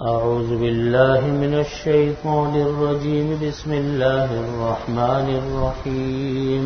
أعوذ بالله من الشيطان الرجيم. بسم الله الرحمن الرحيم.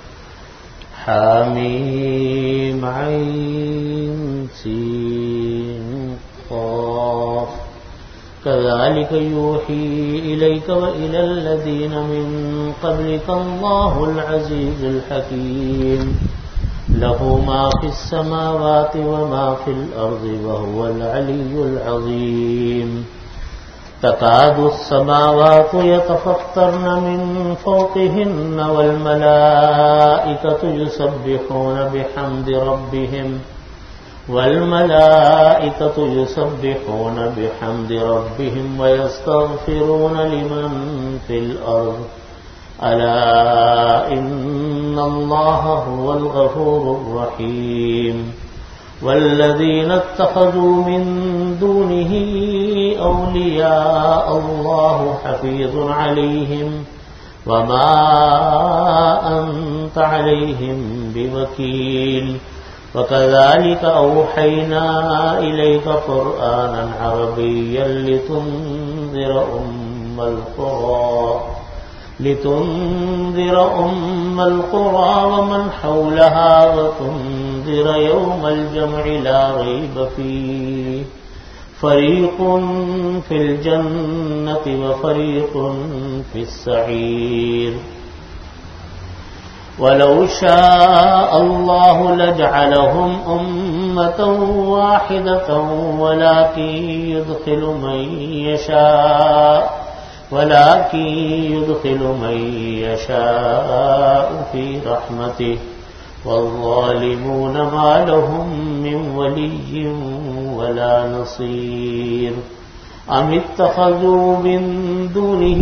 حميم عين سين قاف. كذلك يوحي إليك وإلى الذين من قبلك الله العزيز الحكيم. له ما في السماوات وما في الأرض وهو العلي العظيم. تكاد السماوات يتفطرن من فوقهن والملائكة يسبحون بحمد ربهم ويستغفرون لمن في الأرض. ألا إن الله هو الغفور الرحيم. والذين اتخذوا من دونه أولياء الله حفيظ عليهم وما أنت عليهم بوكيل. وكذلك أوحينا إليك قرآنا عربيا لتنذر أم القرى ومن حولها وتنذر يوم الجمع لا ريب فيه. فريق في الجنة وفريق في السعير. ولو شاء الله لجعلهم أمة واحدة ولكن يدخل من يشاء في رحمته. والظالمون ما لهم من ولي ولا نصير. أم اتخذوا من دونه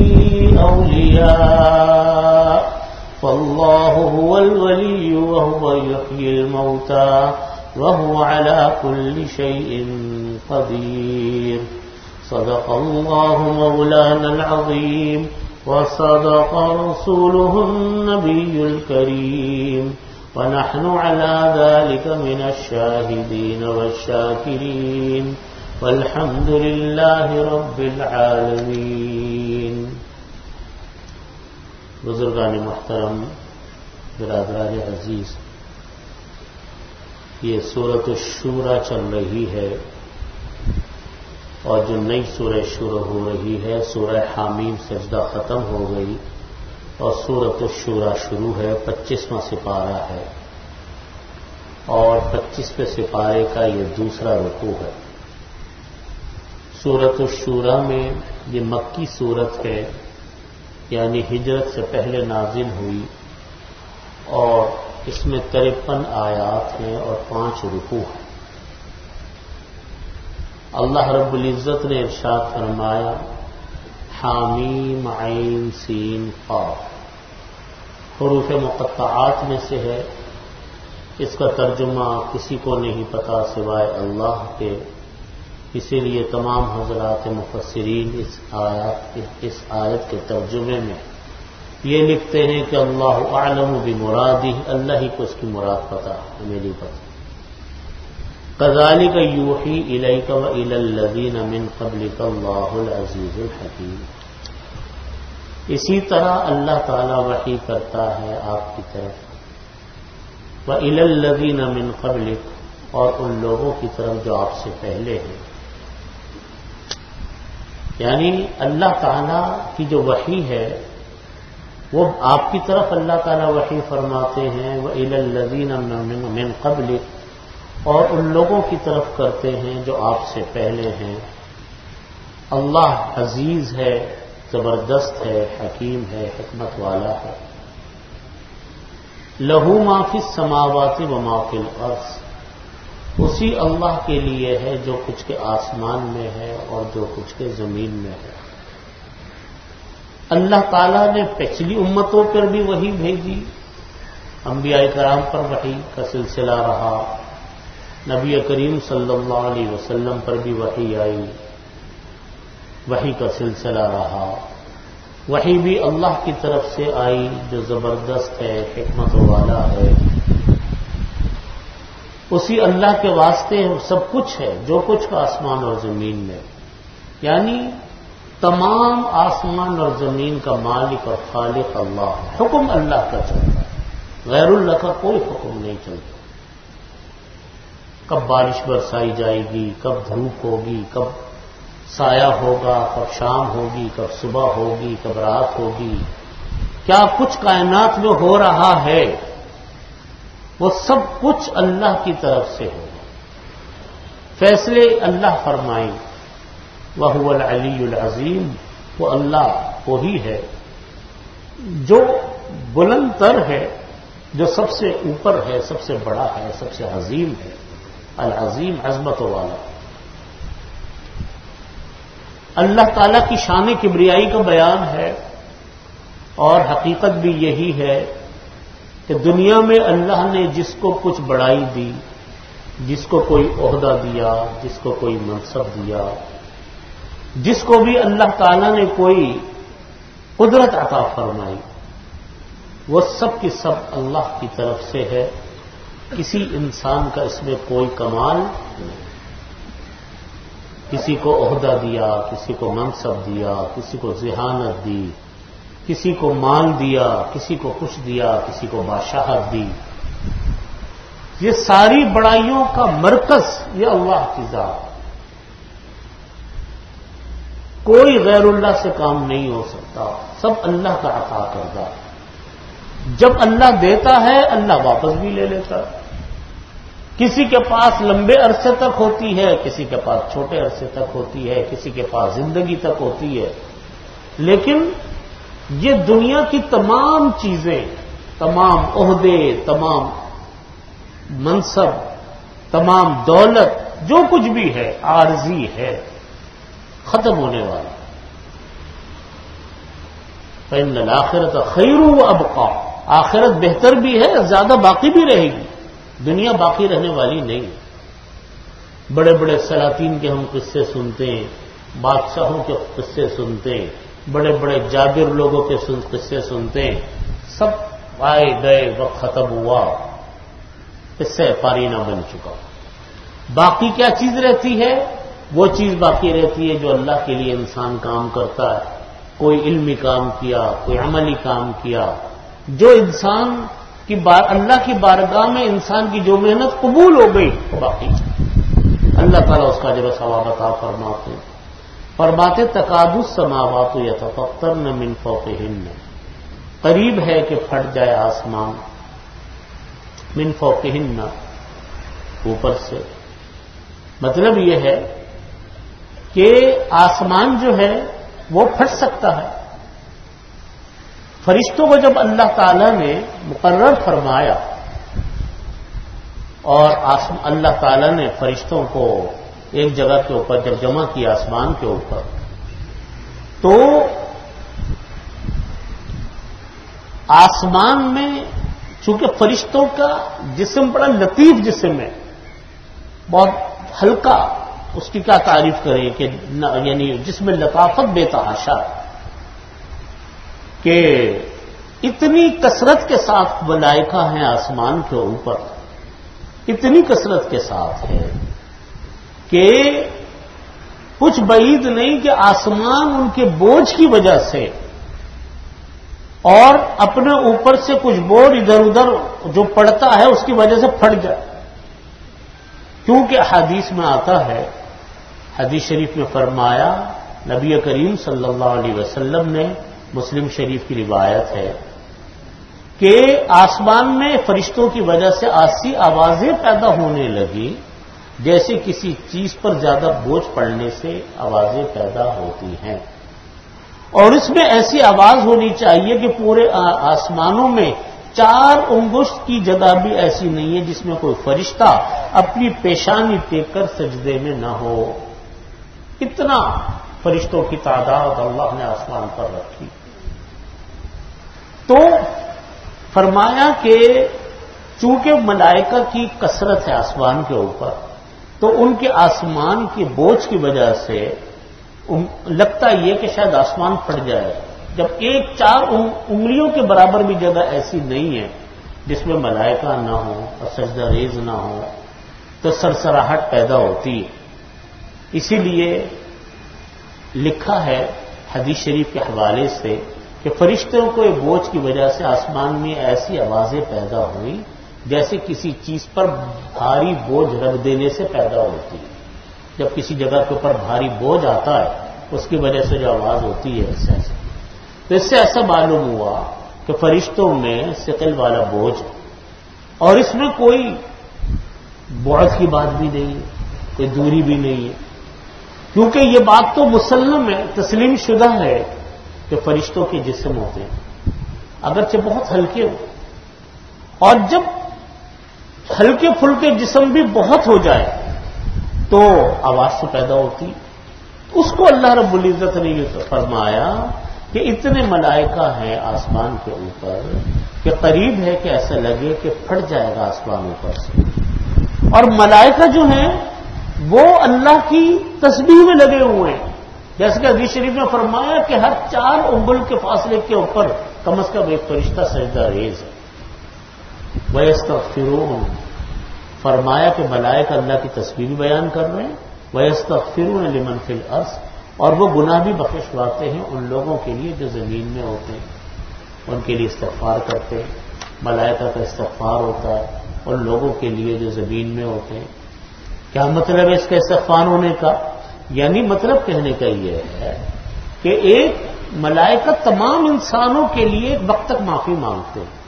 أولياء فالله هو الولي وهو يحيي الموتى وهو على كل شيء قدير. صدق الله مولانا العظيم وصدق رسوله النبي الكريم. ونحن على ذلك من الشاهدين والشاكرين والحمد لله رب العالمين. بزرگان محترم، برادران عزیز، یہ سورۃ الشورى چل رہی ہے اور جو نئی سورہ شروع ہو رہی ہے، سورہ حامیم سجدہ ختم ہو گئی اور سورۃ الشورى شروع ہے. 25واں سپارہ ہے اور 25ویں سپارے کا یہ دوسرا رکوع ہے. سورۃ الشورى میں یہ مکی سورت ہے، یعنی ہجرت سے پہلے نازل ہوئی، اور اس میں 53 آیات ہیں اور 5 رکوع ہیں. اللہ رب العزت نے ارشاد فرمایا حامیم عین سین قاف. حروف مقطعات میں سے ہے. اس کا ترجمہ کسی کو نہیں پتا سوائے اللہ کے، اسی لیے تمام حضرات مفسرین اس آیت کے ترجمے میں یہ لکھتے ہیں کہ اللہ اعلم بمرادہ، اللہ ہی کو اس کی مراد پتا، ہمیں نہیں پتا. كذلك يوحي إليك وإلى الذين من قبلك الله العزيز الحكيم. اسی طرح اللہ تعالی وحی کرتا ہے آپ کی طرف، وإلى الذين من قبلك، اور ان لوگوں کی طرف جو آپ سے پہلے ہیں. یعنی اللہ تعالی کی جو وحی ہے وہ آپ کی طرف اللہ تعالی وحی فرماتے ہیں، وإلى الذين من قبلك، اور ان لوگوں کی طرف کرتے ہیں جو آپ سے پہلے ہیں. اللہ عزیز ہے، زبردست ہے، حکیم ہے، حکمت والا ہے. لہو ما فی السماوات و ما فی الارض، اسی اللہ کے لیے ہے جو کچھ کے آسمان میں ہے اور جو کچھ کے زمین میں ہے. اللہ تعالیٰ نے پچھلی امتوں پر بھی وحی بھیجی، انبیاء کرام پر وحی کا سلسلہ رہا، نبی کریم صلی اللہ علیہ وسلم پر بھی وحی آئی، وحی کا سلسلہ رہا. وحی بھی اللہ کی طرف سے آئی جو زبردست ہے، حکمت والا ہے. اسی اللہ کے واسطے سب کچھ ہے، جو کچھ کا آسمان اور زمین میں. یعنی تمام آسمان اور زمین کا مالک اور خالق اللہ ہے، حکم اللہ کا چلتا ہے، غیر اللہ کا کوئی حکم نہیں چلتا۔ کب بارش برسائی جائے گی، کب دھوپ ہوگی، کب سایہ ہوگا، کب شام ہوگی، کب صبح ہوگی، کب رات ہوگی، کیا کچھ کائنات میں ہو رہا ہے، وہ سب کچھ اللہ کی طرف سے ہوگا۔ فیصلے اللہ فرمائیں، وَهُوَ الْعَلِيُّ الْعَظِيمُ، وہ اللہ وہی ہے جو بلند تر ہے، جو سب سے اوپر ہے، سب سے بڑا ہے، سب سے عظیم ہے، العظیم عظمت والا۔ اللہ تعالی کی شان کبریائی کا بیان ہے، اور حقیقت بھی یہی ہے کہ دنیا میں اللہ نے جس کو کچھ بڑائی دی، جس کو کوئی عہدہ دیا، جس کو کوئی منصب دیا، جس کو بھی اللہ تعالیٰ نے کوئی قدرت عطا فرمائی، وہ سب کی سب اللہ کی طرف سے ہے۔ کسی انسان کا اس میں کوئی کمال نہیں۔ کسی کو عہدہ دیا، کسی کو منصب دیا، کسی کو ذہانت دی، کسی کو مال دیا، کسی کو کچھ دیا، کسی کو بادشاہت دی، یہ ساری بڑائیوں کا مرکز یہ اللہ کی ذات۔ کوئی غیر اللہ سے کام نہیں ہو سکتا، سب اللہ کا عطا کردہ۔ جب اللہ دیتا ہے اللہ واپس بھی لے لیتا ہے۔ کسی کے پاس لمبے عرصے تک ہوتی ہے، کسی کے پاس چھوٹے عرصے تک ہوتی ہے، کسی کے پاس زندگی تک ہوتی ہے، لیکن یہ دنیا کی تمام چیزیں، تمام عہدے، تمام منصب، تمام دولت، جو کچھ بھی ہے عارضی ہے، ختم ہونے والا۔ فإن الآخرة خیر وأبقى، آخرت بہتر بھی ہے، زیادہ باقی بھی رہے گی، دنیا باقی رہنے والی نہیں۔ بڑے بڑے سلاطین کے ہم قصے سنتے ہیں، بادشاہوں کے قصے سنتے ہیں، بڑے بڑے جابر لوگوں کے قصے سنتے ہیں، سب آئے گئے، وقت ختم ہوا، قصے پارینہ بن چکا۔ باقی کیا چیز رہتی ہے؟ وہ چیز باقی رہتی ہے جو اللہ کے لیے انسان کام کرتا ہے، کوئی علمی کام کیا، کوئی عملی کام کیا، جو انسان کی اللہ کی بارگاہ میں انسان کی جو محنت قبول ہو گئی باقی اللہ تعالیٰ اس کا اجر و ثواب عطا فرماتے ہیں۔ فرماتے تکاد السماوات یتفطرن من فوقہن، قریب ہے کہ پھٹ جائے آسمان، من فوقہن، اوپر سے۔ مطلب یہ ہے کہ آسمان جو ہے وہ پھٹ سکتا ہے۔ فرشتوں کو جب اللہ تعالی نے مقرر فرمایا اور اللہ تعالی نے فرشتوں کو ایک جگہ کے اوپر جب جمع کیا آسمان کے اوپر، تو آسمان میں چونکہ فرشتوں کا جسم بڑا لطیف جسم ہے، بہت ہلکا، اس کی کیا تعریف کریں کہ یعنی جس میں لطافت بے تحاشا، کہ اتنی کثرت کے ساتھ ملائکہ ہیں آسمان کے اوپر، اتنی کثرت کے ساتھ ہے کہ کچھ بعید نہیں کہ آسمان ان کے بوجھ کی وجہ سے اور اپنے اوپر سے کچھ بوجھ ادھر ادھر جو پڑتا ہے اس کی وجہ سے پھٹ جائے۔ کیونکہ حدیث میں آتا ہے، حدیث شریف میں فرمایا، نبی کریم صلی اللہ علیہ وسلم نے، مسلم شریف کی روایت ہے کہ آسمان میں فرشتوں کی وجہ سے ایسی آوازیں پیدا ہونے لگی جیسے کسی چیز پر زیادہ بوجھ پڑنے سے آوازیں پیدا ہوتی ہیں، اور اس میں ایسی آواز ہونی چاہیے کہ پورے آسمانوں میں 4 انگشت کی جگہ بھی ایسی نہیں ہے جس میں کوئی فرشتہ اپنی پیشانی ٹیک کر سجدے میں نہ ہو۔ اتنا فرشتوں کی تعداد اللہ نے آسمان پر رکھی۔ تو فرمایا کہ چونکہ ملائکہ کی کثرت ہے آسمان کے اوپر، تو ان کے آسمان کے بوجھ کی وجہ سے لگتا یہ کہ شاید آسمان پھٹ جائے، جب 4 انگلیوں کے برابر بھی جگہ ایسی نہیں ہے جس میں ملائکہ نہ ہو اور سجدہ ریز نہ ہو، تو سرسراہٹ پیدا ہوتی ہے۔ اسی لیے لکھا ہے حدیث شریف کے حوالے سے کہ فرشتوں کو ایک بوجھ کی وجہ سے آسمان میں ایسی آوازیں پیدا ہوئی جیسے کسی چیز پر بھاری بوجھ رکھ دینے سے پیدا ہوتی ہے. جب کسی جگہ کے اوپر بھاری بوجھ آتا ہے اس کی وجہ سے جو آواز ہوتی ہے ایسے تو اس سے ایسا معلوم ہوا کہ فرشتوں میں ثقل والا بوجھ ہے اور اس میں کوئی بعد کی بات بھی نہیں ہے، کوئی دوری بھی نہیں ہے، کیونکہ یہ بات تو مسلم ہے، تسلیم شدہ ہے کہ فرشتوں کے جسم ہوتے ہیں اگرچہ بہت ہلکے ہو، اور جب ہلکے پھلکے جسم بھی بہت ہو جائے تو آواز تو پیدا ہوتی. اس کو اللہ رب العزت نے یہ فرمایا کہ اتنے ملائکہ ہیں آسمان کے اوپر کہ قریب ہے کہ ایسا لگے کہ پھٹ جائے گا آسمان اوپر سے. اور ملائکہ جو ہیں وہ اللہ کی تسبیح میں لگے ہوئے ہیں، جیسے کہ حدیث شریف میں فرمایا کہ ہر 4 انگل کے فاصلے کے اوپر کم از کم ایک فرشتہ سجدہ ریز ہے. وَيَسْتَغْفِرُونَ فرمایا کہ ملائکہ اللہ کی تسبیح بیان کر رہے ہیں. وَيَسْتَغْفِرُونَ لِمَنْ فِي الْأَرْضِ اور وہ گناہ بھی بخشواتے ہیں ان لوگوں کے لیے جو زمین میں ہوتے ہیں، ان کے لیے استغفار کرتے ہیں. ملائکہ کا استغفار ہوتا ہے ان لوگوں کے لیے جو زمین میں ہوتے ہیں. کیا مطلب ہے اس کا استغفار ہونے کا؟ یعنی مطلب کہنے کا یہ ہے کہ ایک ملائکہ تمام انسانوں کے لیے ایک وقت تک معافی مانگتے ہیں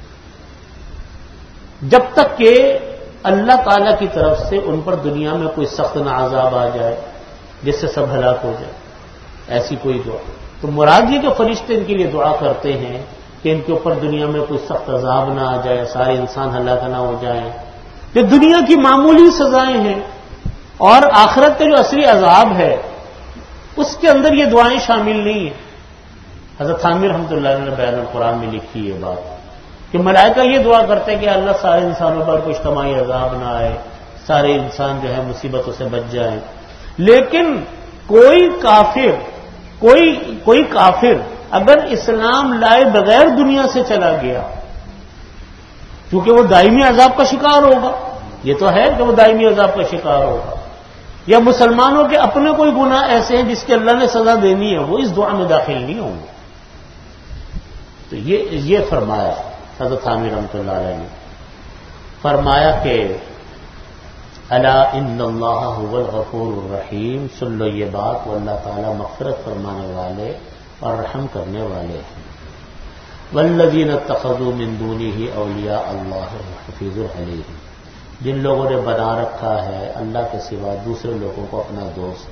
جب تک کہ اللہ تعالی کی طرف سے ان پر دنیا میں کوئی سخت عذاب آ جائے جس سے سب ہلاک ہو جائے، ایسی کوئی دعا. تو مراد یہ کہ فرشتے ان کے لیے دعا کرتے ہیں کہ ان کے اوپر دنیا میں کوئی سخت عذاب نہ آ جائے، سارے انسان ہلاک نہ ہو جائیں. جو دنیا کی معمولی سزائیں ہیں اور آخرت کا جو اصلی عذاب ہے اس کے اندر یہ دعائیں شامل نہیں ہیں. حضرت عامر رحمۃ اللہ علیہ نے بیان القرآن میں لکھی یہ بات کہ ملائکہ یہ دعا کرتے ہیں کہ اللہ سارے انسانوں پر کوئی اجتماعی عذاب نہ آئے، سارے انسان جو ہے مصیبتوں سے بچ جائیں. لیکن کوئی کافر اگر اسلام لائے بغیر دنیا سے چلا گیا کیونکہ وہ دائمی عذاب کا شکار ہوگا، یہ تو ہے کہ وہ دائمی عذاب کا شکار ہوگا، یا مسلمانوں کے اپنے کوئی گناہ ایسے ہیں جس کے اللہ نے سزا دینی ہے، وہ اس دعا میں داخل نہیں ہوں گے. تو یہ فرمایا حضرت عامر رحمۃ اللہ علیہ نے، فرمایا کہ الا ان اللہ هو الغفور الرحیم، سن لو یہ بات، وہ اللہ تعالیٰ مغفرت فرمانے والے اور رحم کرنے والے ہیں. والذین اتخذوا من دونہ اولیاء اللہ حفیظ علیہم، جن لوگوں نے بنا رکھا ہے اللہ کے سوا دوسرے لوگوں کو اپنا دوست،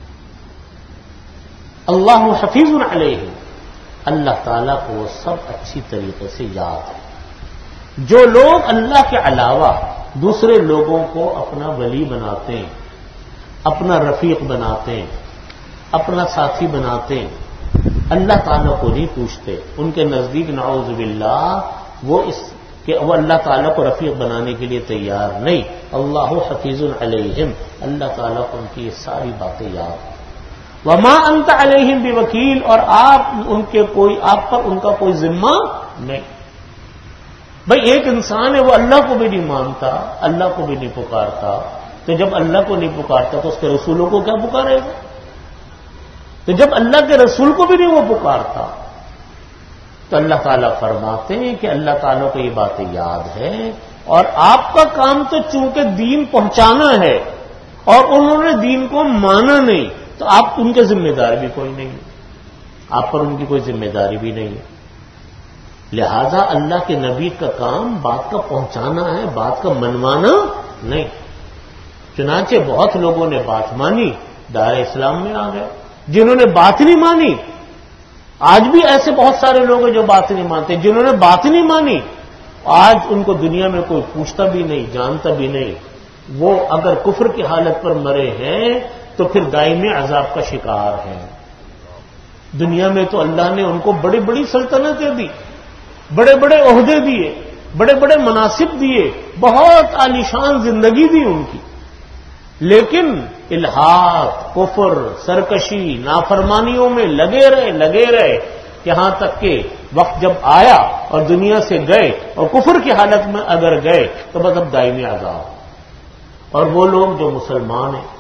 اللہ حفیظ علیہم، اللہ تعالیٰ کو وہ سب اچھی طریقے سے یاد ہے. جو لوگ اللہ کے علاوہ دوسرے لوگوں کو اپنا ولی بناتے ہیں، اپنا رفیق بناتے ہیں، اپنا ساتھی بناتے ہیں، اللہ تعالیٰ کو نہیں پوچھتے، ان کے نزدیک نعوذ باللہ وہ اللہ تعالیٰ کو رفیق بنانے کے لیے تیار نہیں. اللہ حفیظ علیہم، اللہ تعالیٰ کو ان کی یہ ساری باتیں یاد ہیں. وما انت علیہم بوکیل، اور آپ پر ان کا کوئی ذمہ نہیں. بھئی ایک انسان ہے وہ اللہ کو بھی نہیں مانتا، اللہ کو بھی نہیں پکارتا، تو جب اللہ کو نہیں پکارتا تو اس کے رسولوں کو کیا پکارے گا؟ تو جب اللہ کے رسول کو بھی نہیں وہ پکارتا تو اللہ تعالیٰ فرماتے ہیں کہ اللہ تعالیٰ کو یہ باتیں یاد ہے، اور آپ کا کام تو چونکہ دین پہنچانا ہے اور انہوں نے دین کو مانا نہیں، تو آپ ان کے ذمہ دار بھی کوئی نہیں ہے، آپ پر ان کی کوئی ذمہ داری بھی نہیں ہے. لہذا اللہ کے نبی کا کام بات کا پہنچانا ہے، بات کا منوانا نہیں. چنانچہ بہت لوگوں نے بات مانی، دائرہ اسلام میں آ گئے. جنہوں نے بات نہیں مانی، آج بھی ایسے بہت سارے لوگ ہیں جو بات نہیں مانتے، جنہوں نے بات نہیں مانی آج ان کو دنیا میں کوئی پوچھتا بھی نہیں، جانتا بھی نہیں. وہ اگر کفر کی حالت پر مرے ہیں تو پھر دائمی عذاب کا شکار ہیں. دنیا میں تو اللہ نے ان کو بڑی بڑی سلطنتیں دی، بڑے بڑے عہدے دیے، بڑے بڑے مناصب دیے، بہت عالیشان زندگی دی ان کی، لیکن الحاد، کفر، سرکشی، نافرمانیوں میں لگے رہے یہاں تک کہ وقت جب آیا اور دنیا سے گئے اور کفر کی حالت میں اگر گئے تو بس اب دائمی عذاب. اور وہ لوگ جو مسلمان ہیں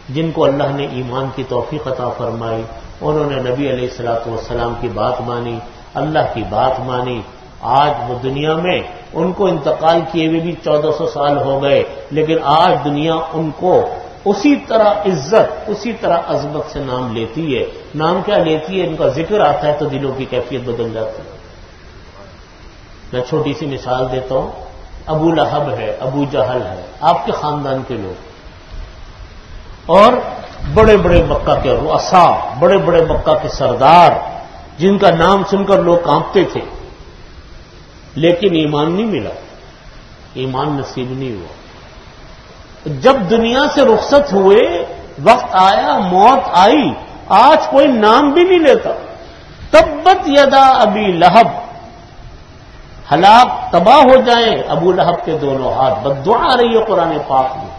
جن کو اللہ نے ایمان کی توفیق عطا فرمائی، انہوں نے نبی علیہ الصلوۃ والسلام کی بات مانی، اللہ کی بات مانی. آج وہ دنیا میں ان کو انتقال کیے ہوئے بھی 1400 سال ہو گئے، لیکن آج دنیا ان کو اسی طرح عزت، اسی طرح عظمت سے نام لیتی ہے. نام کیا لیتی ہے؟ ان کا ذکر آتا ہے تو دلوں کی کیفیت بدل جاتی ہے. میں چھوٹی سی مثال دیتا ہوں. ابو لہب ہے، ابو جہل ہے، آپ کے خاندان کے لوگ، اور بڑے بڑے مکہ کے رؤساء، بڑے بڑے مکہ کے سردار، جن کا نام سن کر لوگ کانپتے تھے، لیکن ایمان نہیں ملا، ایمان نصیب نہیں ہوا. جب دنیا سے رخصت ہوئے، وقت آیا، موت آئی، آج کوئی نام بھی نہیں لیتا. تبت یدا ابی لہب، ہلاک تباہ ہو جائیں ابو لہب کے دونوں ہاتھ. بددعا آ رہی ہے قرآن پاک میں.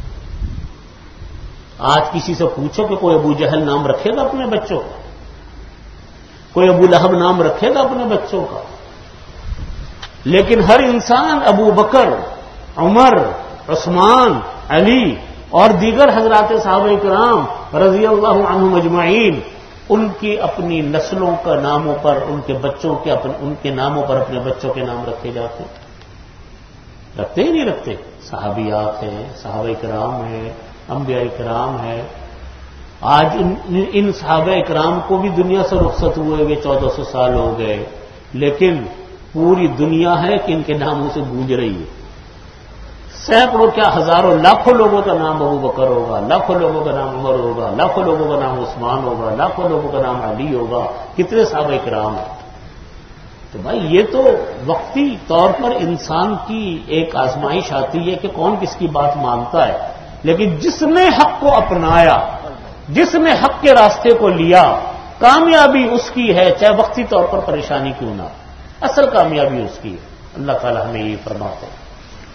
آج کسی سے پوچھو کہ کوئی ابو جہل نام رکھے گا اپنے بچوں کا؟ کوئی ابو لہب نام رکھے گا اپنے بچوں کا؟ لیکن ہر انسان ابو بکر، عمر، عثمان، علی اور دیگر حضرات صحابہ کرام رضی اللہ عنہم اجمعین، ان کی اپنی نسلوں کا ناموں پر، ان کے بچوں کے ان کے ناموں پر اپنے بچوں کے نام رکھے جاتے ہیں. رکھتے ہی نہیں رکھتے. صحابیات ہیں، صحابہ کرام ہیں، انبیاء کرام ہیں. آج ان صحابہ کرام کو بھی دنیا سے رخصت ہوئے ہوئے 1400 سال ہو گئے، لیکن پوری دنیا ہے کہ ان کے ناموں سے گونج رہی ہے. سینکڑوں کیا ہزاروں لاکھوں لوگوں کا نام ابو بکر ہوگا، لاکھوں لوگوں کا نام عمر ہوگا، لاکھوں لوگوں کا نام عثمان ہوگا، لاکھوں لوگوں کا نام علی ہوگا. کتنے صحابہ کرام ہیں. تو بھائی یہ تو وقتی طور پر انسان کی ایک آزمائش آتی ہے کہ کون کس کی بات مانتا ہے، لیکن جس نے حق کو اپنایا، جس نے حق کے راستے کو لیا، کامیابی اس کی ہے، چاہے وقتی طور پر پریشانی کیوں نہ. اصل کامیابی اس کی ہے. اللہ تعالیٰ ہمیں یہ فرماتے ہیں.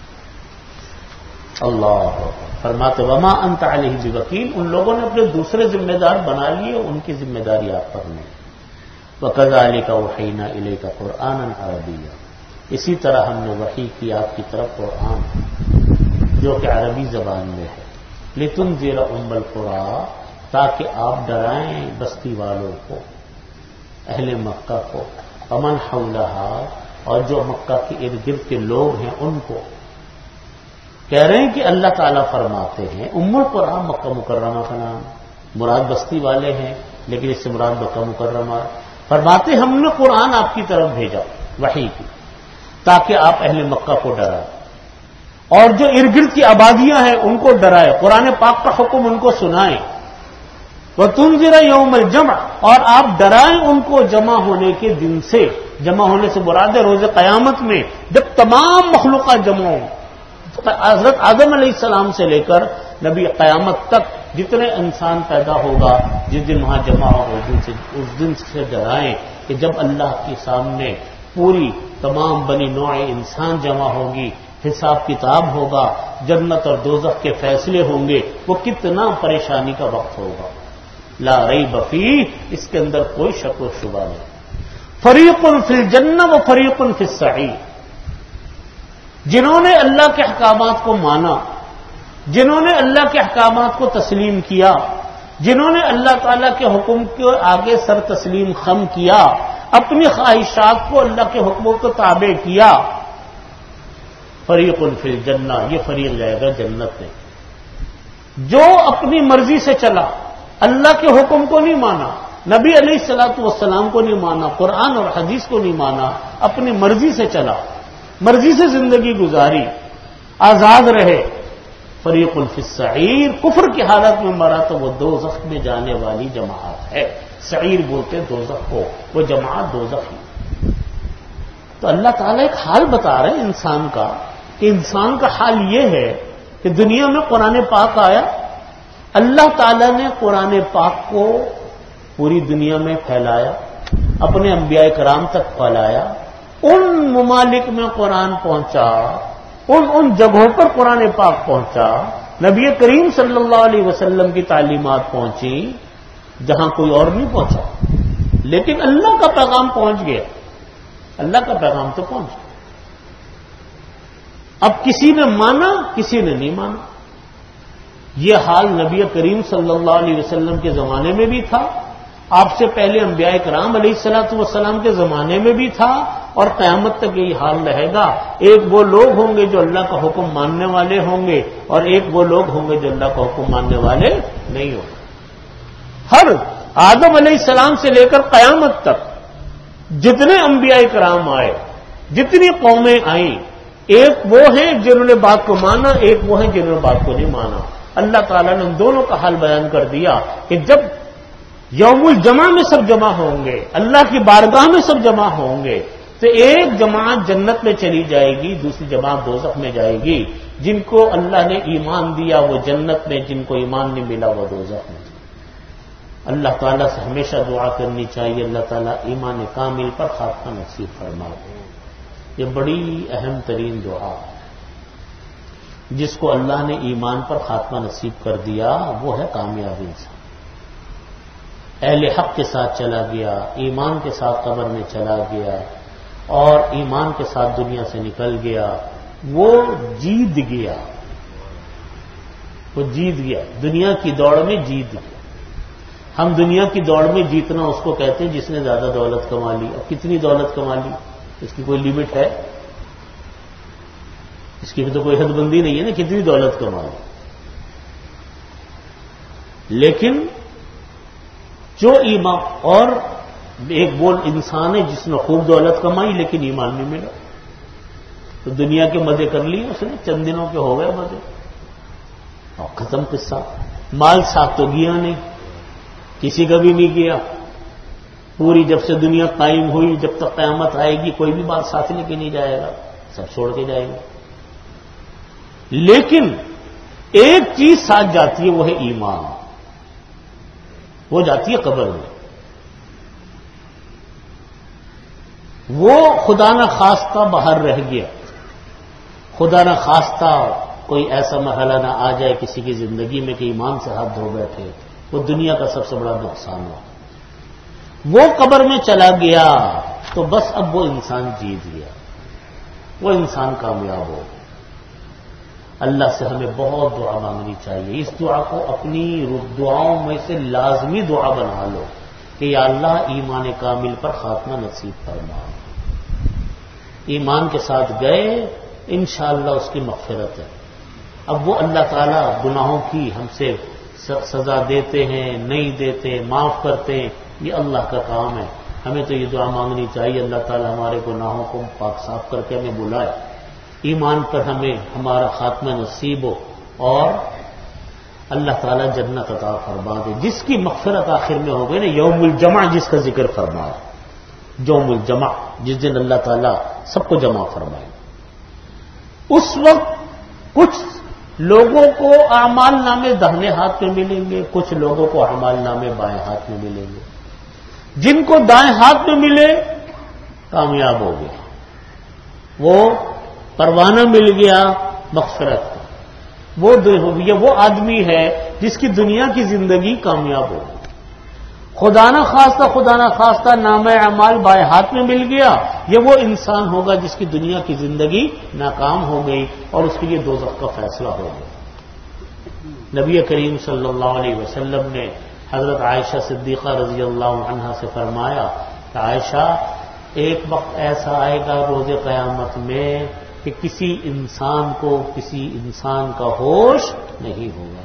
اللہ فرماتے وما انت علیہ بوکیل. ان لوگوں نے اپنے دوسرے ذمہ دار بنا لیے، ان کی ذمہ داری آپ پر نہیں. وَكَذَلِكَ أَوْحَيْنَا إِلَيْكَ قُرْآنًا عَرَبِيًّا. اسی طرح ہم نے وحی کی آپ کی طرف قرآن جو کہ عربی زبان میں ہے. لِتُنذِرَ أُمَّ الْقُرَىٰ، تاکہ آپ ڈرائیں بستی والوں کو، اہل مکہ کو، وَمَنْ حَوْلَهَا، اور جو مکہ کے ارد گرد کے لوگ ہیں ان کو. کہہ رہے ہیں کہ اللہ تعالیٰ فرماتے ہیں ام القرآن مکہ مکرمہ کا نام، مراد بستی والے ہیں، لیکن اس سے مراد مکہ مکرمہ. فرماتے ہم نے قرآن آپ کی طرف بھیجا وحی کی، تاکہ آپ اہل مکہ کو ڈرائیں، اور جو ارد گرد کی آبادیاں ہیں ان کو ڈرائیں، قرآن پاک کا حکم ان کو سنائیں. وَتُنذِرَ يَوْمَ الْجَمْعِ، اور آپ ڈرائیں ان کو جمع ہونے کے دن سے. جمع ہونے سے مراد ہے روز قیامت میں، جب تمام مخلوقات جمع ہوں. حضرت آدم علیہ السلام سے لے کر نبی قیامت تک جتنے انسان پیدا ہوگا، جس دن وہاں جمع ہوگا، اس دن سے ڈرائیں کہ جب اللہ کے سامنے پوری تمام بنی نوع انسان جمع ہوگی، حساب کتاب ہوگا، جنت اور دوزخ کے فیصلے ہوں گے، وہ کتنا پریشانی کا وقت ہوگا. لا ریب فیہ، اس کے اندر کوئی شک و شبہ نہیں. فریق فی الجنہ و فریق فی السعیر. جنہوں نے اللہ کے احکامات کو مانا، جنہوں نے اللہ کے احکامات کو تسلیم کیا، جنہوں نے اللہ تعالیٰ کے حکم کے آگے سر تسلیم خم کیا، اپنی خواہشات کو اللہ کے حکموں کو تابع کیا، فریق فی الجنہ، یہ فریق جائے گا جنت میں. جو اپنی مرضی سے چلا، اللہ کے حکم کو نہیں مانا، نبی علیہ الصلوۃ والسلام کو نہیں مانا، قرآن اور حدیث کو نہیں مانا، اپنی مرضی سے چلا، مرضی سے زندگی گزاری، آزاد رہے، فریق فی السعیر، کفر کی حالت میں مرا تو وہ دوزخ میں جانے والی جماعت ہے. سعیر بولتے دوزخ کو، وہ جماعت دوزخ ہی. تو اللہ تعالیٰ ایک حال بتا رہے ہیں انسان کا، کہ انسان کا حال یہ ہے کہ دنیا میں قرآن پاک آیا، اللہ تعالیٰ نے قرآن پاک کو پوری دنیا میں پھیلایا، اپنے انبیاء کرام تک پھیلایا، ان ممالک میں قرآن پہنچا، ان جگہوں پر قرآن پاک پہنچا، نبی کریم صلی اللہ علیہ وسلم کی تعلیمات پہنچی جہاں کوئی اور نہیں پہنچا، لیکن اللہ کا پیغام پہنچ گیا. اللہ کا پیغام تو پہنچ گیا. اب کسی نے مانا، کسی نے نہیں مانا. یہ حال نبی کریم صلی اللہ علیہ وسلم کے زمانے میں بھی تھا، آپ سے پہلے انبیاء کرام علیہ الصلوۃ والسلام کے زمانے میں بھی تھا، اور قیامت تک یہی حال رہے گا۔ ایک وہ لوگ ہوں گے جو اللہ کا حکم ماننے والے ہوں گے، اور ایک وہ لوگ ہوں گے جو اللہ کا حکم ماننے والے نہیں ہوں گے۔ ہر آدم علیہ السلام سے لے کر قیامت تک جتنے انبیاء کرام آئے، جتنی قومیں آئیں، ایک وہ ہیں جنہوں نے بات کو مانا، ایک وہ ہیں جنہوں نے بات کو نہیں مانا۔ اللہ تعالیٰ نے ان دونوں کا حال بیان کر دیا کہ جب یوم الجمع میں سب جمع ہوں گے، اللہ کی بارگاہ میں سب جمع ہوں گے، تو ایک جماعت جنت میں چلی جائے گی، دوسری جماعت دوزخ میں جائے گی۔ جن کو اللہ نے ایمان دیا وہ جنت میں، جن کو ایمان نہیں ملا وہ دوزخ میں۔ اللہ تعالیٰ سے ہمیشہ دعا کرنی چاہیے، اللہ تعالیٰ ایمان کامل پر خاتمہ نصیب فرمائے۔ یہ بڑی اہم ترین دعا، جس کو اللہ نے ایمان پر خاتمہ نصیب کر دیا وہ ہے کامیاب انسان۔ اہل حق کے ساتھ چلا گیا، ایمان کے ساتھ قبر میں چلا گیا، اور ایمان کے ساتھ دنیا سے نکل گیا، وہ جیت گیا، وہ جیت گیا، دنیا کی دوڑ میں جیت گیا۔ ہم دنیا کی دوڑ میں جیتنا اس کو کہتے ہیں جس نے زیادہ دولت کما لی۔ اب کتنی دولت کما لی اس کی کوئی لمٹ ہے؟ اس کی بھی تو کوئی حد بندی نہیں ہے نا، کتنی دولت کما لی۔ لیکن جو ایمان، اور ایک وہ انسان ہے جس نے خوب دولت کمائی لیکن ایمان نہیں ملا، تو دنیا کے مزے کر لیے اس نے، چند دنوں کے ہو گئے مزے اور ختم قصہ۔ مال ساتھ تو گیا نہیں، کسی کا بھی نہیں گیا۔ پوری جب سے دنیا قائم ہوئی، جب تک قیامت آئے گی کوئی بھی بات ساتھ لے کے نہیں جائے گا، سب چھوڑ کے جائے گا۔ لیکن ایک چیز ساتھ جاتی ہے، وہ ہے ایمان، وہ جاتی ہے قبر میں۔ وہ خدا نہ خواستہ باہر رہ گیا، خدا نہ خواستہ کوئی ایسا مرحلہ نہ آ جائے کسی کی زندگی میں کہ ایمان سے ہاتھ دھو بیٹھے، وہ دنیا کا سب سے بڑا نقصان ہو۔ وہ قبر میں چلا گیا تو بس اب وہ انسان جیت گیا، وہ انسان کامیاب ہو۔ اللہ سے ہمیں بہت دعا مانگنی چاہیے، اس دعا کو اپنی دعاؤں میں سے لازمی دعا بنا لو کہ یا اللہ ایمان کامل پر خاتمہ نصیب فرما۔ ایمان کے ساتھ گئے انشاءاللہ اس کی مغفرت ہے۔ اب وہ اللہ تعالیٰ گناہوں کی ہم سے سزا دیتے ہیں، نہیں دیتے، معاف کرتے ہیں، یہ اللہ کا کام ہے۔ ہمیں تو یہ دعا مانگنی چاہیے اللہ تعالیٰ ہمارے گناہوں کو پاک صاف کر کے ہمیں بلائے، ایمان پر ہمیں ہمارا خاتمہ نصیب ہو، اور اللہ تعالیٰ جنت عطا فرما دے، جس کی مغفرت آخر میں ہو گئی نا، یوم الجمع جس کا ذکر فرمایا، یوم الجمع جس دن اللہ تعالیٰ سب کو جمع فرمائے۔ اس وقت کچھ لوگوں کو اعمال نامے داہنے ہاتھ میں ملیں گے، کچھ لوگوں کو اعمال نامے بائیں ہاتھ میں ملیں گے۔ جن کو دائیں ہاتھ میں ملے کامیاب ہو گیا، وہ پروانہ مل گیا مغفرت کا، وہ آدمی ہے جس کی دنیا کی زندگی کامیاب ہو گئی۔ خدا نہ خواستہ نام اعمال بائیں ہاتھ میں مل گیا، یہ وہ انسان ہوگا جس کی دنیا کی زندگی ناکام ہو گئی اور اس کے لیے دوزخ کا فیصلہ ہو گیا۔ نبی کریم صلی اللہ علیہ وسلم نے حضرت عائشہ صدیقہ رضی اللہ عنہا سے فرمایا کہ عائشہ، ایک وقت ایسا آئے گا روز قیامت میں کہ کسی انسان کا ہوش نہیں ہوگا،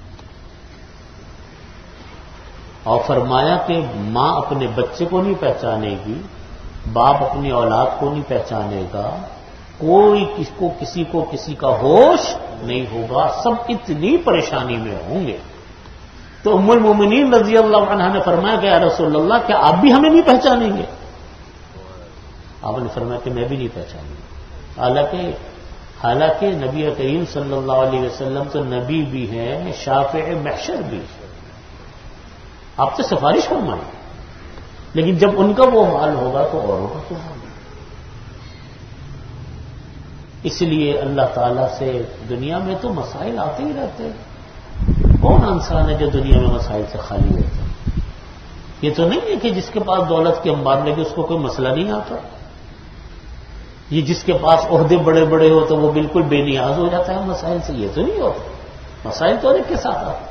اور فرمایا کہ ماں اپنے بچے کو نہیں پہچانے گی، باپ اپنی اولاد کو نہیں پہچانے گا، کوئی کسی کا ہوش نہیں ہوگا، سب اتنی پریشانی میں ہوں گے۔ تو ام المومنین رضی اللہ عنہا نے فرمایا کہ یا رسول اللہ کیا آپ بھی ہمیں نہیں پہچانیں گے؟ آپ نے فرمایا کہ میں بھی نہیں پہچانوں گا۔ حالانکہ نبی کریم صلی اللہ علیہ وسلم تو نبی بھی ہیں، شافع محشر بھی ہے، آپ سے سفارش فرمائیں، لیکن جب ان کا وہ حال ہوگا تو اوروں کا کیا حال ہوگا؟ اس لیے اللہ تعالیٰ سے دنیا میں تو مسائل آتے ہی رہتے ہیں، کون انسان ہے جو دنیا میں مسائل سے خالی ہوتا ہے؟ یہ تو نہیں ہے کہ جس کے پاس دولت کے انبار لگے اس کو کوئی مسئلہ نہیں آتا، یہ جس کے پاس عہدے بڑے بڑے ہو تو وہ بالکل بے نیاز ہو جاتا ہے مسائل سے، یہ تو نہیں ہوتا۔ مسائل تو ایک کے ساتھ آتے،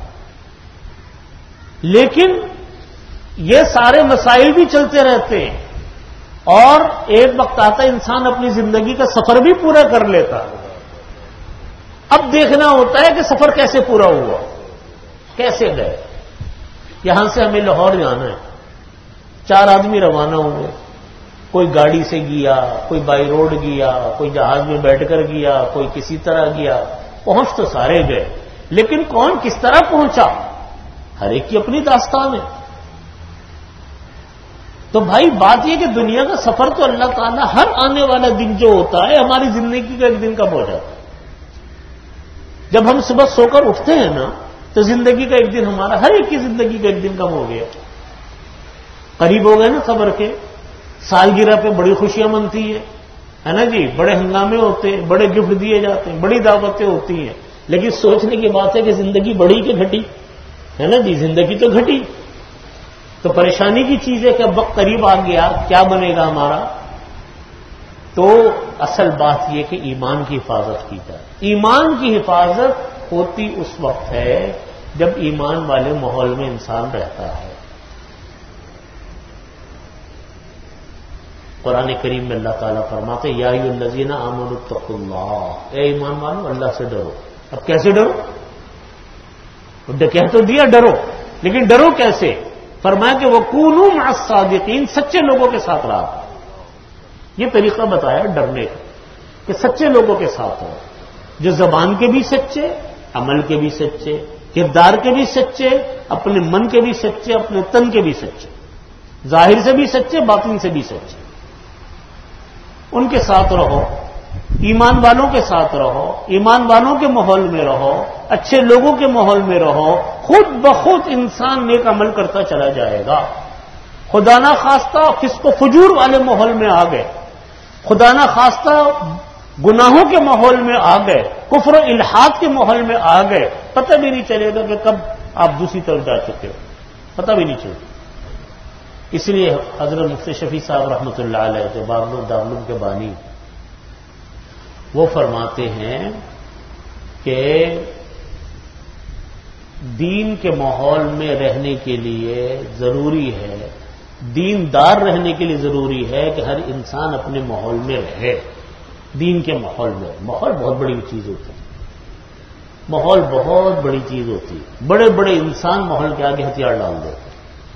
لیکن یہ سارے مسائل بھی چلتے رہتے ہیں، اور ایک وقت آتا ہے انسان اپنی زندگی کا سفر بھی پورا کر لیتا ہے۔ اب دیکھنا ہوتا ہے کہ سفر کیسے پورا ہوا، کیسے گئے۔ یہاں سے ہمیں لاہور جانا ہے، 4 آدمی روانہ ہوئے، کوئی گاڑی سے گیا، کوئی بائی روڈ گیا، کوئی جہاز میں بیٹھ کر گیا، کوئی کسی طرح گیا، پہنچ تو سارے گئے، لیکن کون کس طرح پہنچا ہر ایک کی اپنی داستان ہے۔ تو بھائی بات یہ کہ دنیا کا سفر تو اللہ تعالیٰ ہر آنے والا دن جو ہوتا ہے ہماری زندگی کا ایک دن کب ہو جاتا ہے۔ جب ہم صبح سو کر اٹھتے ہیں نا تو زندگی کا ایک دن ہمارا ہر ایک کی زندگی کا ایک دن کم ہو گیا، قریب ہو گئے نا صبر کے۔ سالگرہ پہ بڑی خوشیاں منتی ہے نا جی، بڑے ہنگامے ہوتے ہیں، بڑے گفٹ دیے جاتے ہیں، بڑی دعوتیں ہوتی ہیں، لیکن سوچنے کی بات ہے کہ زندگی بڑی کہ گھٹی ہے نا جی، زندگی تو گھٹی۔ تو پریشانی کی چیز ہے کہ اب وقت قریب آ گیا، کیا بنے گا ہمارا؟ تو اصل بات یہ کہ ایمان کی حفاظت کی جائے۔ ایمان کی حفاظت ہوتی اس وقت ہے جب ایمان والے ماحول میں انسان رہتا ہے۔ قرآن کریم میں اللہ تعالیٰ فرماتے یا ایھا الذین آمنوا اتقوا اللہ، اے ایمان والو اللہ سے ڈرو۔ اب کیسے ڈرو؟ کہہ تو دیا ڈرو، لیکن ڈرو کیسے؟ فرمایا کہ وَکُونُوا مَعَ الصَّادِقِینَ، سچے لوگوں کے ساتھ رہا۔ یہ طریقہ بتایا ڈرنے کا کہ سچے لوگوں کے ساتھ رہو، جو زبان کے بھی سچے، عمل کے بھی سچے، کردار کے بھی سچے، اپنے من کے بھی سچے، اپنے تن کے بھی سچے، ظاہر سے بھی سچے، باطن سے بھی سچے۔ ان کے ساتھ رہو، ایمان والوں کے ساتھ رہو، ایمان والوں کے ماحول میں رہو، اچھے لوگوں کے ماحول میں رہو، خود بخود انسان نیک عمل کرتا چلا جائے گا۔ خدا نہ خواستہ فسق و فجور والے ماحول میں آ گئے، خدا نہ خواستہ گناہوں کے ماحول میں آ گئے، کفر و الحاد کے ماحول میں آ گئے، پتہ بھی نہیں چلے گا کہ کب آپ دوسری طرف جا چکے ہو، پتہ بھی نہیں چلے گا۔ اس لیے حضرت مفتی شفیع صاحب رحمۃ اللہ علیہ جو دارالعلوم کے بانی، وہ فرماتے ہیں کہ دین کے ماحول میں رہنے کے لیے ضروری ہے، دیندار رہنے کے لیے ضروری ہے کہ ہر انسان اپنے ماحول میں رہے، دین کے ماحول میں۔ ماحول بہت بڑی چیز ہوتی ہے، ماحول بہت بڑی چیز ہوتی ہے، بڑے بڑے انسان ماحول کے آگے ہتھیار ڈال دیتے ہیں۔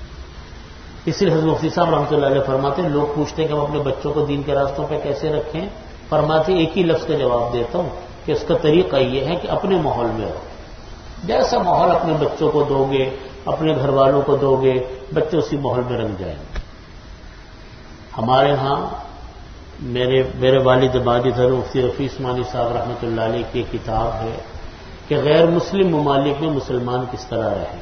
اس لیے حضرت مفتی صاحب رحمۃ اللہ علیہ فرماتے ہیں، لوگ پوچھتے ہیں کہ ہم اپنے بچوں کو دین کے راستوں پہ کیسے رکھیں؟ فرماتے ایک ہی لفظ کا جواب دیتا ہوں کہ اس کا طریقہ یہ ہے کہ اپنے ماحول میں رہو۔ جیسا ماحول اپنے بچوں کو دو گے، اپنے گھر والوں کو دو گے، بچے اسی ماحول میں رنگ جائیں گے۔ ہمارے ہاں میرے والد ماجد حضرت مفتی رفیع عثمانی صاحب رحمۃ اللہ علیہ کی ایک کتاب ہے کہ غیر مسلم ممالک میں مسلمان کس طرح رہیں۔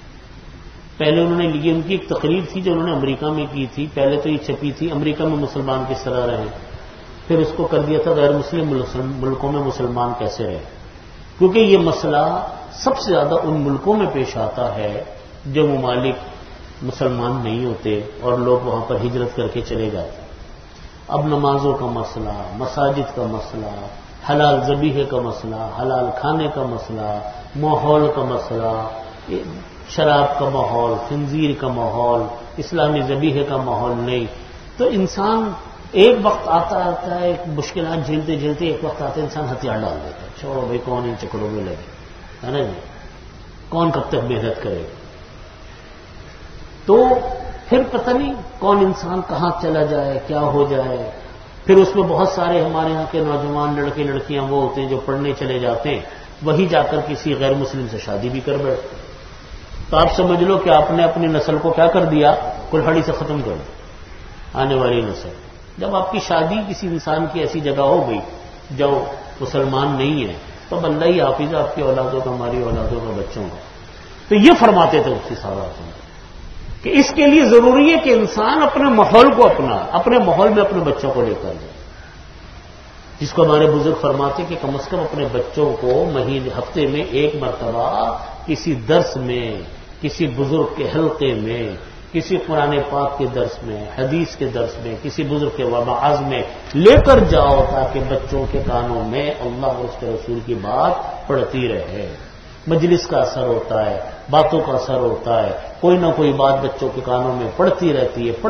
پہلے انہوں نے لکھی، ان کی ایک تقریر تھی جو انہوں نے امریکہ میں کی تھی، پہلے تو یہ چھپی تھی امریکہ میں مسلمان کس طرح رہیں، پھر اس کو کر دیا تھا غیر مسلم ملکوں میں مسلمان کیسے رہیں، کیونکہ یہ مسئلہ سب سے زیادہ ان ملکوں میں پیش آتا ہے جو ممالک مسلمان نہیں ہوتے اور لوگ وہاں پر ہجرت کر کے چلے جاتے ہیں۔ اب نمازوں کا مسئلہ، مساجد کا مسئلہ، حلال ذبیحے کا مسئلہ، حلال کھانے کا مسئلہ، ماحول کا مسئلہ، شراب کا ماحول، خنزیر کا ماحول، اسلامی ذبیحے کا ماحول نہیں، تو انسان ایک وقت آتا ہے مشکلات جھیلتے جھیلتے ایک وقت آتا ہے انسان ہتھیار ڈال دیتا ہے، چھوڑو بھائی کون ان چکروں میں لگے، ہے نا جی، کون کب تک محنت کرے گا؟ تو پھر پتہ نہیں کون انسان کہاں چلا جائے، کیا ہو جائے۔ پھر اس میں بہت سارے ہمارے یہاں کے نوجوان لڑکے لڑکیاں وہ ہوتے ہیں جو پڑھنے چلے جاتے ہیں، وہی جا کر کسی غیر مسلم سے شادی بھی کر بیٹھتے، تو آپ سمجھ لو کہ آپ نے اپنی نسل کو کیا کر دیا، کلہڑی سے ختم کر دیا آنے والی نسل۔ جب آپ کی شادی کسی انسان کی ایسی جگہ ہو گئی جو مسلمان نہیں ہے، تو اللہ ہی حافظ آپ کی اولادوں کا، ہماری اولادوں کا، بچوں کا۔ تو یہ فرماتے تھے مفتی صاحب کہ اس کے لیے ضروری ہے کہ انسان اپنے ماحول کو اپنے ماحول میں اپنے بچوں کو لے کر جائے، جس کو ہمارے بزرگ فرماتے کہ کم از کم اپنے بچوں کو ہفتے میں ایک مرتبہ کسی درس میں، کسی بزرگ کے حلقے میں، کسی قرآن پاک کے درس میں، حدیث کے درس میں، کسی بزرگ کے وعظ میں لے کر جاؤ، تاکہ بچوں کے کانوں میں اللہ اور اس کے رسول کی بات پڑتی رہے۔ مجلس کا اثر ہوتا ہے، باتوں کا اثر ہوتا ہے، کوئی نہ کوئی بات بچوں کے کانوں میں پڑتی رہتی ہے۔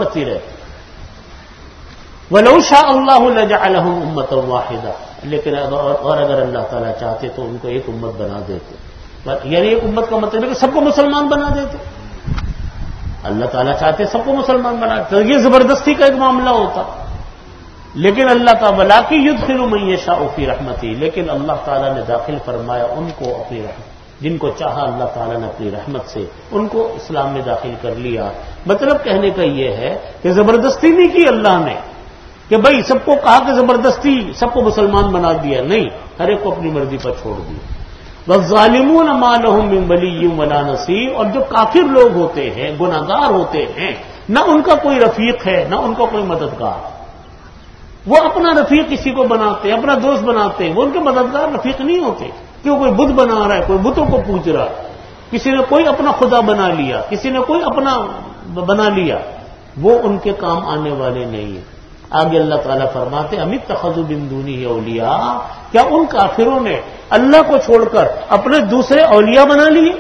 وَلَوْ شَاءَ اللَّهُ لَجَعَلَهُمْ أُمَّةً وَاحِدَةً، لیکن اور اگر اللہ تعالیٰ چاہتے تو ان کو ایک امت بنا دیتے، یعنی ایک امت کا مطلب ہے کہ سب کو مسلمان بنا دیتے۔ اللہ تعالیٰ چاہتے سب کو مسلمان بنا دیتے، یہ زبردستی کا ایک معاملہ ہوتا، لیکن اللہ تعالیٰ وَلَٰكِن يُدْخِلُ مَن يَشَاءُ فِي رَحْمَتِهِ، لیکن اللہ تعالیٰ نے داخل فرمایا ان کو اپنی رحمت، جن کو چاہا اللہ تعالیٰ نے اپنی رحمت سے ان کو اسلام میں داخل کر لیا۔ مطلب کہنے کا یہ ہے کہ زبردستی نہیں کی اللہ نے کہ بھئی سب کو کہا کہ زبردستی سب کو مسلمان بنا دیا، نہیں، ہر ایک کو اپنی مرضی پر چھوڑ دیا۔ وَالظَّالِمُونَ مَا لَهُم مِّن وَلِيٍّ وَلَا نَصِيرٍ، اور جو کافر لوگ ہوتے ہیں، گناہگار ہوتے ہیں، نہ ان کا کوئی رفیق ہے نہ ان کا کوئی مددگار، وہ اپنا رفیق کسی کو بناتے ہیں، اپنا دوست بناتے ہیں، وہ ان کے مددگار رفیق نہیں ہوتے، کیوں کوئی بت بنا رہا ہے، کوئی بتوں کو پوج رہا ہے، کسی نے کوئی اپنا خدا بنا لیا، کسی نے کوئی اپنا بنا لیا، وہ ان کے کام آنے والے نہیں ہیں۔ آگے اللہ تعالیٰ فرماتے ام اتخذوا من دونہ اولیاء، کیا ان کافروں نے اللہ کو چھوڑ کر اپنے دوسرے اولیاء بنا لیے؟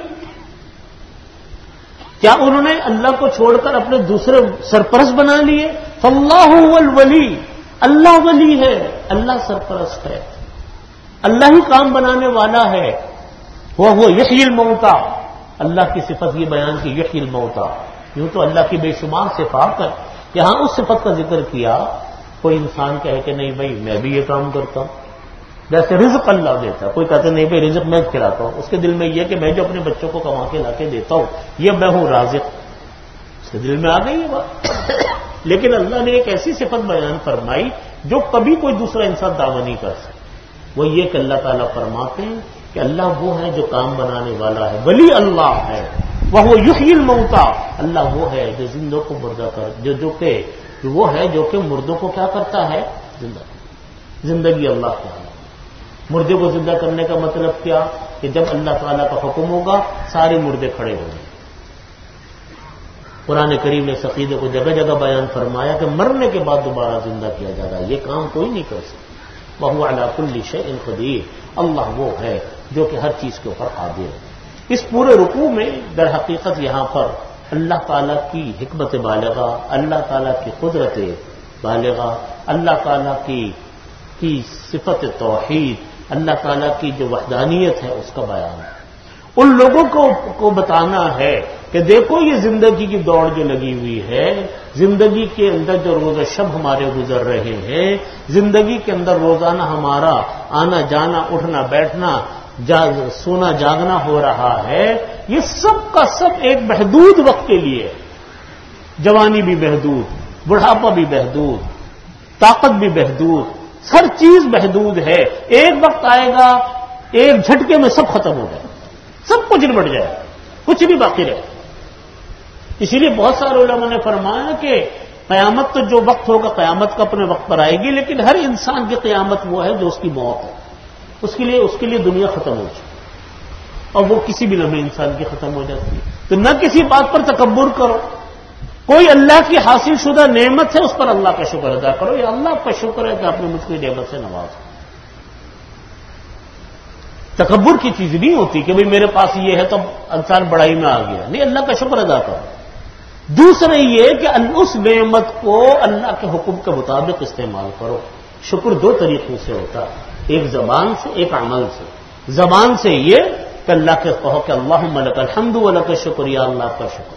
کیا انہوں نے اللہ کو چھوڑ کر اپنے دوسرے سرپرست بنا لیے؟ فاللہ هو الولی، اللہ ولی ہے، اللہ سرپرست ہے، اللہ ہی کام بنانے والا ہے۔ وہ یحیی الموتى، اللہ کی صفت یہ بیان کی یحیی الموتى، یوں تو اللہ کی بے شمار صفات ہے، یہاں اس صفت کا ذکر کیا۔ کوئی انسان کہے کہ نہیں بھائی میں بھی یہ کام کرتا ہوں، جیسے رزق اللہ دیتا ہے، کوئی کہتے نہیں بھائی رزق میں کھلاتا ہوں، اس کے دل میں یہ کہ میں جو اپنے بچوں کو کما کے لا کے دیتا ہوں یہ میں ہوں رازق، اس کے دل میں آ گئی یہ بات۔ لیکن اللہ نے ایک ایسی صفت بیان فرمائی جو کبھی کوئی دوسرا انسان دعویٰ نہیں کر سکتا، وہ یہ کہ اللہ تعالیٰ فرماتے ہیں کہ اللہ وہ ہے جو کام بنانے والا ہے، ولی اللہ ہے، وہ یحیی الموتى، اللہ وہ ہے جو زندوں کو مردہ کر وہ ہے جو کہ مردوں کو کیا کرتا ہے؟ زندگی اللہ کا ہے۔ مردے کو زندہ کرنے کا مطلب کیا؟ کہ جب اللہ تعالیٰ کا حکم ہوگا سارے مردے کھڑے ہوں گے۔ قرآن کریم نے اس عقیدے کو جگہ جگہ بیان فرمایا کہ مرنے کے بعد دوبارہ زندہ کیا جا رہا ہے، یہ کام کوئی نہیں کر سکتا۔ وَهُوَ عَلَى كُلِّ شَيْءٍ قَدِيرٌ، اللہ وہ ہے جو کہ ہر چیز کے اوپر قادر ہے۔ اس پورے رکوع میں در حقیقت یہاں پر اللہ تعالیٰ کی حکمت بالغہ، اللہ تعالیٰ کی قدرت بالغہ، اللہ تعالیٰ کی صفت توحید، اللہ تعالیٰ کی جو وحدانیت ہے اس کا بیان ہے۔ ان لوگوں کو بتانا ہے کہ دیکھو یہ زندگی کی دوڑ جو لگی ہوئی ہے، زندگی کے اندر جو روز و شب ہمارے گزر رہے ہیں، زندگی کے اندر روزانہ ہمارا آنا جانا اٹھنا بیٹھنا سونا جاگنا ہو رہا ہے، یہ سب کا سب ایک محدود وقت کے لیے، جوانی بھی محدود، بڑھاپا بھی محدود، طاقت بھی محدود، ہر چیز محدود ہے۔ ایک وقت آئے گا ایک جھٹکے میں سب ختم ہو جائے، سب کچھ نمٹ جائے، کچھ نہیں باقی رہے۔ اسی لیے بہت سارے علماء نے فرمایا کہ قیامت تو جو وقت ہوگا قیامت کا اپنے وقت پر آئے گی، لیکن ہر انسان کی قیامت وہ ہے جو اس کی موت ہے، اس کے لیے دنیا ختم ہو چکی، اور وہ کسی بھی لمحے انسان کی ختم ہو جاتی ہے۔ تو نہ کسی بات پر تکبر کرو، کوئی اللہ کی حاصل شدہ نعمت ہے اس پر اللہ کا شکر ادا کرو، یا اللہ کا شکر ہے کہ آپ نے مجھ کو نعمت سے نوازا۔ تکبر کی چیز نہیں ہوتی کہ بھئی میرے پاس یہ ہے تو انسان بڑائی میں آ گیا، نہیں، اللہ کا شکر ادا کرو۔ دوسرا یہ کہ اس نعمت کو اللہ کے حکم کے مطابق استعمال کرو۔ شکر دو طریقوں سے ہوتا ہے، ایک زبان سے، ایک عمل سے۔ زبان سے یہ کہ اللہ کے کہو کہ اللہم لک الحمد ولک الشکر، یا اللہ آپ کا شکر،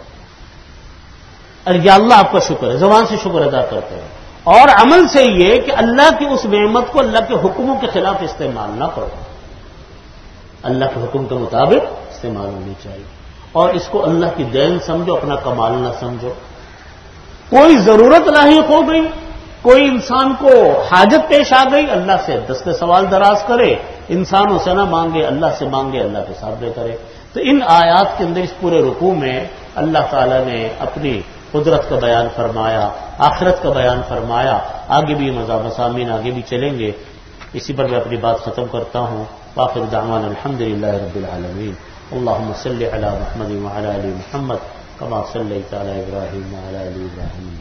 یا اللہ آپ کا شکر ہے، زبان سے شکر ادا کرتے ہیں۔ اور عمل سے یہ کہ اللہ کی اس نعمت کو اللہ کے حکموں کے خلاف استعمال نہ کرو، اللہ کے حکم کے مطابق استعمال ہونی چاہیے، اور اس کو اللہ کی دین سمجھو، اپنا کمال نہ سمجھو۔ کوئی ضرورت لاحق ہو گئی، کوئی انسان کو حاجت پیش آ گئی، اللہ سے دست سوال دراز کرے، انسانوں سے نہ مانگے، اللہ سے مانگے، اللہ کے سامنے کرے۔ تو ان آیات کے اندر اس پورے رکوع میں اللہ تعالیٰ نے اپنی قدرت کا بیان فرمایا، آخرت کا بیان فرمایا، آگے بھی مضامین آگے بھی چلیں گے۔ اسی پر میں اپنی بات ختم کرتا ہوں۔ وآخر دعوانا الحمدللہ رب العالمین۔ اللہم صلی علی محمد وعلی آل محمد کما صلیت علی ابراہیم وعلی آل ابراہیم۔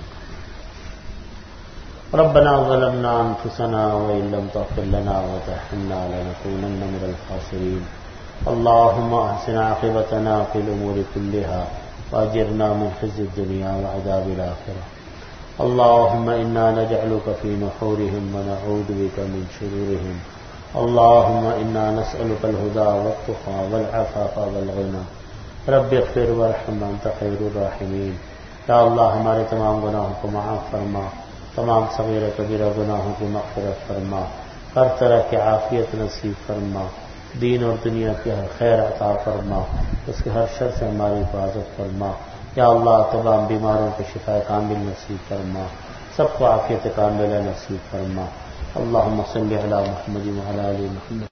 ربنا ظلمنا انفسنا وإن لم تغفر لنا وترحمنا لنكونن من الخاسرين۔ اللهم احسن عاقبتنا في الأمور كلها وأجرنا من خزي الدنيا وعذاب الآخرة. اللهم إنا نجعلك في نحورهم ونعوذ بك من شرورهم. اللهم إنا نسألك الهدى والتقى والعفاف والغنى. رب اغفر وارحم أنت خير الراحمين. یا اللہ ہمارے تمام گناہوں کو معاف فرما، تمام صغیر کبیرہ گناہوں کی مغفرت فرما، ہر طرح کی عافیت نصیب فرما، دین اور دنیا کی ہر خیر عطا فرما، اس کے ہر شر سے ہماری حفاظت فرما. یا اللہ تمام بیماروں کو شفا کامل نصیب فرما، سب کو عافیت کاملہ نصیب فرما. اللہم صلی علی محمد وعلی آل محمد.